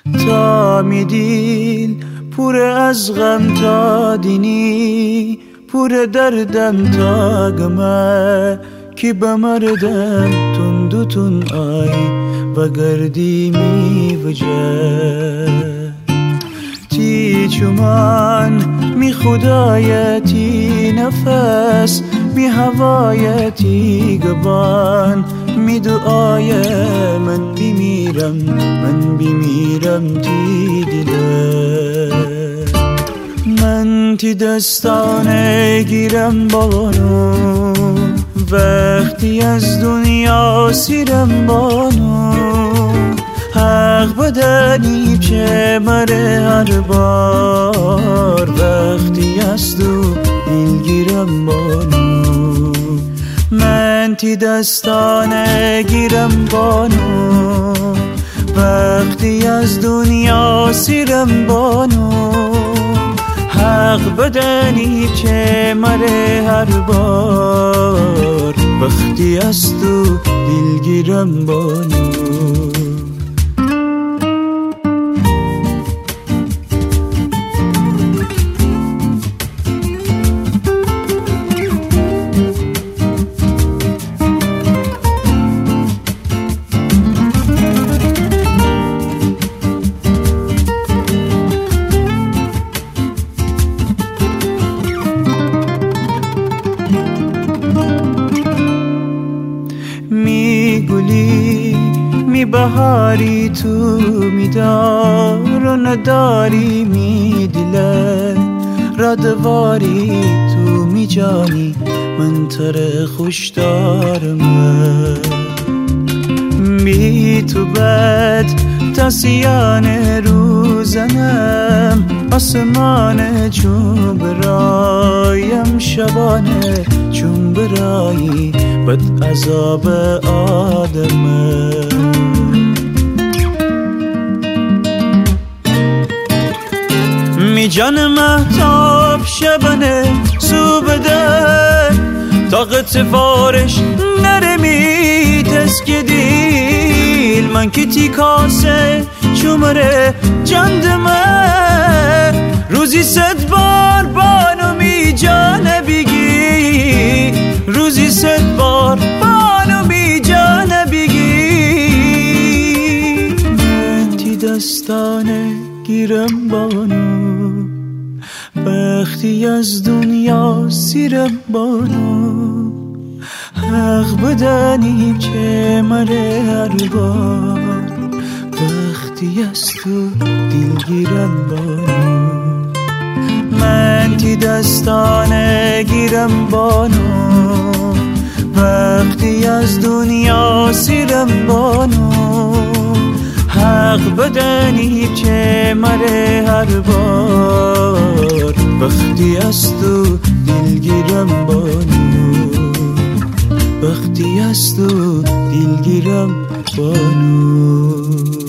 تا میدیل پر از غم تا دینی پر دردم تا گمه کی بمردم تندتون آی و گردی می وجه تی چمان می خدایتی نفس می هوایتی گبان می دعای من بیمیرم تی دله من تی دستانه گیرم بانو وقتی از دنیا سیرم بانو حق بدنی چه مره هر بار وقتی از دو دلگیرم بانو من تی دستانه گیرم بانو وقتی از دنیا سیرم بانو حق بدنی چه مره هر بار وقتی از تو دلگیرم بانو می بهاری تو میدار و نداری می دله ردواری تو می جانی من تر خوش دارم بی تو بد تسیان روزنم آسمان چون برایم شبانه چون برایی بد عذاب آدمه می جان مهتاب شبنه سو بده طاقت فارش نرمی تسکدیل من که تی کاسه چومره جندمه روزی 100 بار بانو می جانه بگی روزی 100 بار بانو می جانه بگی من تی دستانه گیرم بانو وقتی از دنیا سیرم بانو حق بدنی چه مره هر بار وقتی از تو دلگیرم بانو من تی دستانه گیرم بانو وقتی از دنیا سیرم بانو حق بدنی چه مره هر بار وقتی از تو دلگیرم بانو وقتی از تو دلگیرم بانو